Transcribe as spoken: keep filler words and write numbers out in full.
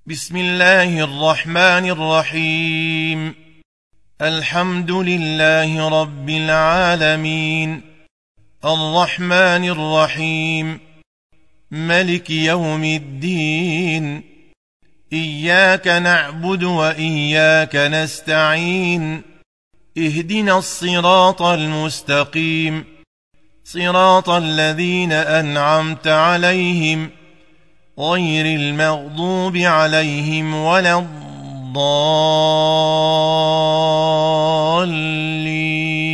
بسم الله الرحمن الرحيم. الحمد لله رب العالمين، الرحمن الرحيم، ملك يوم الدين، إياك نعبد وإياك نستعين، اهدنا الصراط المستقيم، صراط الذين أنعمت عليهم غير المغضوب عليهم ولا الضالين.